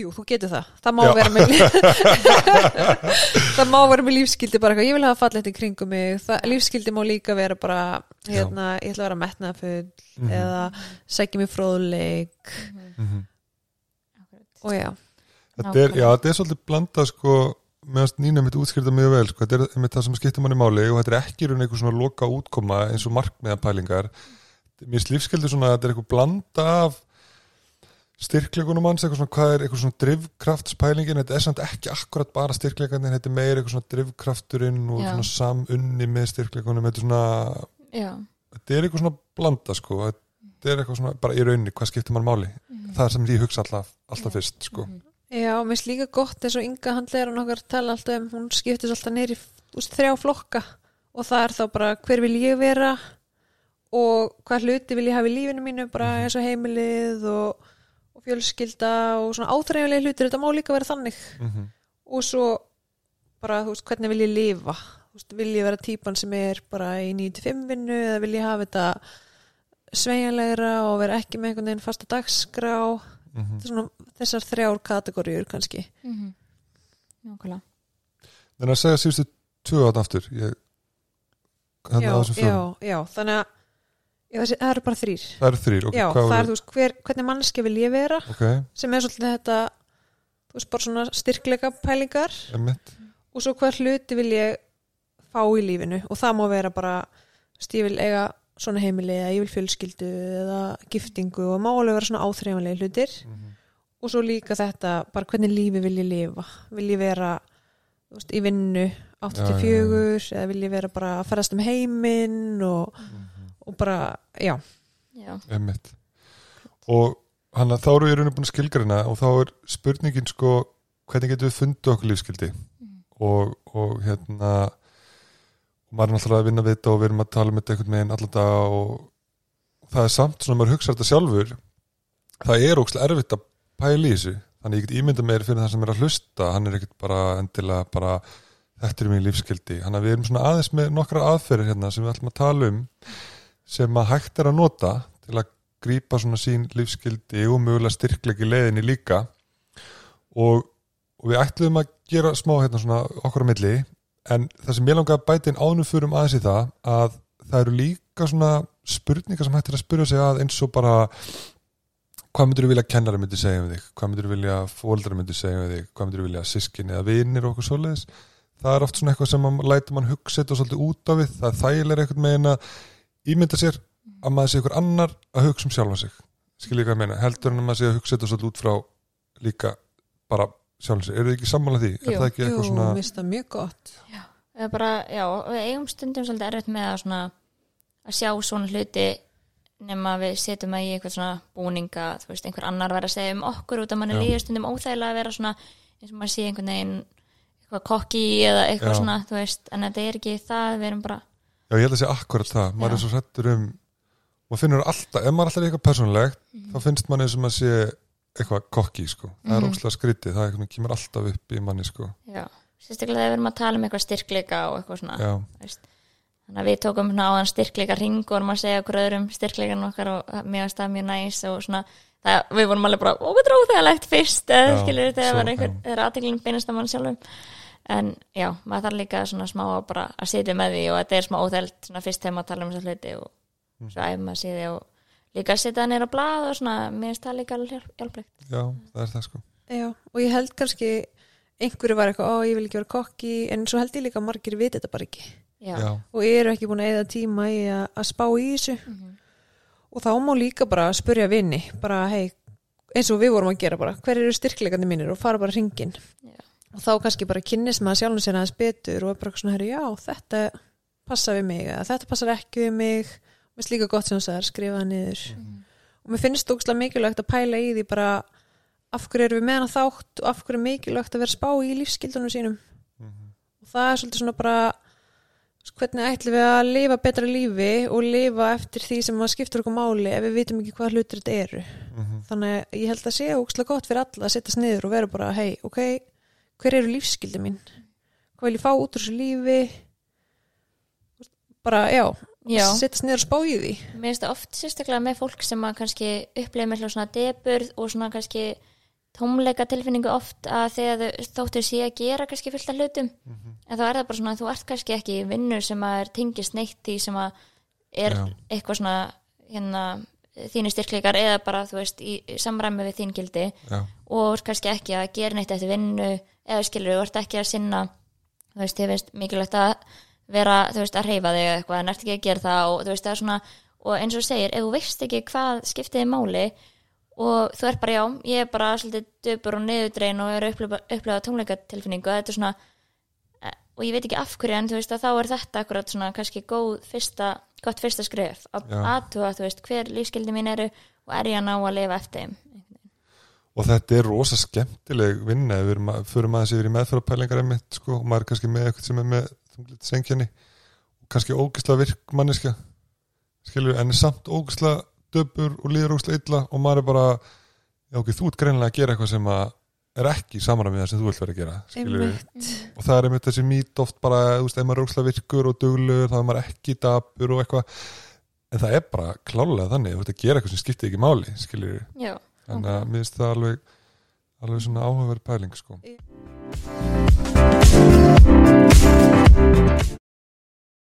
jú, þú getur það má vera með það má vera með lífsgildi bara eitthvað, ég vil hafa fallegt í kringum mig lífsgildi má líka vera bara ég ætla að vera metnaðarfull eða sækja mig fróðleik og þetta er svolítið blandað sko, meðan Nína mitt útskýrta mjög vel sko, þetta er það sem skiptir manni máli og þetta er ekki raun eitthvað svona loka útkoma eins og markmiðapælingar mér er lífsgildi svona, þetta er eitthvað blanda af styrkleikunum hans, eitthvað svona, hvað er eitthvað svona drifkraftspælingin, þetta er samt ekki akkurat bara styrkleikarnir, þetta er meira eitthvað svona drifkrafturinn og svona samunni með styrkleikunum, þetta er svona þetta er eitthvað svona blanda sko, þetta er eitthvað svona bara í rauninni, hvað skiptir mann máli það er sem ég hugsa alltaf fyrst sko. Já, mér finnst líka gott eins og Inga handlegaran okkar tala alltaf hún skiptist alltaf niður í 3 flokka og það er þá bara hver vil ég vera og hvað hluti vil ég hafa í lífinu mínu bara eins og heimilið og fjölskylda og svona áþreifanlega hlutir, þetta má líka vera þannig og svo bara, þú veist, hvernig vil ég lifa þú veist, vil ég vera típan sem er bara í 9-5 vinnu eða vil ég hafa þetta sveigjanlegra og vera ekki með einhvern veginn fasta dagskrá svona, þessar 3 kategóriur kannski Nákvæmlega Þannig að segja síðustu 2 átt aftur Já, þannig að það eru bara 3 Það eru 3, já, það er, þú veist, hvernig mannski vil ég vera sem er svolítið þetta þú veist, bara svona styrkleika pælingar og svo hver hluti vil ég fá í lífinu og það má vera bara, þú veist, ég vil eiga svona heimili eða ég vil fjölskyldu eða giftingu og má alveg vera svona áþreifanlega hlutir og svo líka þetta, bara hvernig lífi vil ég lifa vil ég vera, þú veist, í vinnu 8-4 eða vil ég vera bara að ferðast heiminn og bara, já. Einmitt. Og hann að þá eru í rauninu búin að skilgreina og þá er spurningin sko, hvernig getum við fundið okkur lífsgildi og hérna og maður er náttúrulega að vinna við þetta og við erum að tala með þetta einhvern veginn allan dag og það er samt svona, maður hugsa þetta sjálfur það er ógeðslega erfitt að pæla í þessu þannig ég get ímynda mér fyrir það sem er að hlusta hann er ekkert bara endilega bara þetta er mín lífsgildi, þannig að við erum svona aðeins með nokkra aðferðir hérna sem við ætlum að tala sem að hægt er að nota til að grípa svona sín lífsgildi og mögulega styrkleiki leiðinni líka og við ætlum að gera smá hérna svona okkur á milli en það sem ég langar að bæta inn ánum fyrir aðeins í það að það eru líka svona spurningar sem hægt er að spyrja sig að eins og bara hvað myndir þú vilja að kennari myndi segja um þig, hvað myndir þú vilja að foreldrar myndi segja um þig, hvað myndir þú vilja að systkini eða vinir og okkur svoleiðis það er oft svona eitthvað sem lætur mann hugsa þetta svolítið út af við, það er þægilega eitthvað með að ímynda sér að maður sé ykkur annar að hugsa sjálfa sig skil ég hvað ég meina, heldur en að maður sé að hugsa þetta svolítið út frá líka bara sjálfa sig, eru þið ekki sammála því? Jú, það ekki eitthvað svona... mér finnst það mjög gott bara, við eigum stundum svolítið erfitt með að, svona, að sjá svona hluti nema við setjum að í eitthvað svona búninga, þú veist, einhver annar verið að segja um okkur út að mann er líka stundum óþægilega að vera svona eins og maður sé einhvern veginn eitthvað kokki eða eitthvað svona, þú veist, en þetta er ekki það, við erum bara Já, ég held að sé akkurat það, maður er svo hrættur maður finnur alltaf, ef maður alltaf er eitthvað persónulegt, þá finnst manni sem að sé eitthvað kokki, sko, það er óslega skrítið, það eitthvað kemur alltaf upp í manni, sko Já, sérstaklega þegar við erum að tala um eitthvað styrkleika og eitthvað svona, veist þannig að við tókum á þann styrkleika ring og vorum að segja okkur öðrum styrkleikan okkar og mér varst það mjög næs og svona, við vorum alveg bara, hvað dróð það legt fyrst, eða skilur þegar var einhver, þegar athygling beinast að mann sjálfum en já, maður þarf líka svona smá bara að sitja með því og þetta er smá óþælt svona fyrst þegar maður tala um þessa hluti og svo æfum maður síði og líka að sitja neyra á blað og svona, mér finnst það líka alveg hjálplegt Já, það er það sko Já, og ég held kannski einhverju var eitthvað, ég vil ekki vera kokki en svo held ég líka að margir viti þetta bara ekki Já. Og ég eru ekki búin að eyða tíma í að spá í þessu og þá má líka bara spyrja vini bara, hei, eins og við vorum að gera bara hver eru styrkleikandi mínir og fara bara hringinn og þá kannski bara kynnist maður sjálfum sér aðeins betur og er bara svona, já, þetta passa við mig, eða þetta passar ekki við mig mér finnst líka gott sem það er skrifað niður og mér finnst ógeðslega mikilvægt að pæla í því bara af hverju erum við með hana þátt og af hverju er mikilvægt að vera spá í lífsskildunum sínum og það er svolítið svona bara hvernig ætlum við að lifa betra lífi og lifa eftir því sem að skipta okkur máli ef við vitum ekki hvað hlutir þetta eru þannig að ég held að sé ógeðslega gott fyrir alla að setjast niður og vera bara, hei, ok hver eru lífsskildi mín hvað vil ég fá út úr þessu lífi bara, já setjast niður og spá í því Mér finnst það oft sérstaklega með fólk sem að kannski upplega með svona deburð og svona kannski tómleika tilfinningu oft að þegar þóttu sé að gera kannski fullt af hlutum en þá það bara svona að þú ert kannski ekki í vinnu sem að tengist neitt í sem að eitthvað svona þínu styrkleikar eða bara þú veist í samræmi við þín gildi og kannski ekki að gera neitt eftir vinnu eða skilur þú ert ekki að sinna þú veist ég veist mikilvægt að vera þú veist að hreyfa þig eitthvað en ert ekki að gera það og þú veist það svona og eins og segir ef þú veist ekki hvað skiptiði máli og þú ert bara ég er bara svolítið döpur og niðurdregin og er að upplifa tónleikatilfinningu þetta svona og ég veit ekki af hverju en þú veist að þá er þetta akkurat svona kannski gott fyrsta skref að athuga þú veist hver lífsgildi mín eru og er ég að ná að lifa eftir þeim og þetta er rosa skemmtileg vinna við förum aðeins yfir í meðferðarpælingar einmitt sko og maður er kannski með eitthvað sem er með þunglyndiseinkenni og kannski ógeðslega virk manneskja skilur en samt ógeðslega döpur og líður ógeðslega illa og maður er bara ok, þú ert greinilega að gera eitthvað sem að er ekki samræmi með það sem þú vilt vera að gera skilur og það er einmitt þessi mít oft bara þú veist, ef maður er ógeðslega virkur og duglegur þá er maður ekki dapur og eitthvað en það er bara klárlega þannig þú ert að gera eitthvað sem skiptir ekki máli skilur þannig að mér finnst það alveg svona áhugaverð pæling sko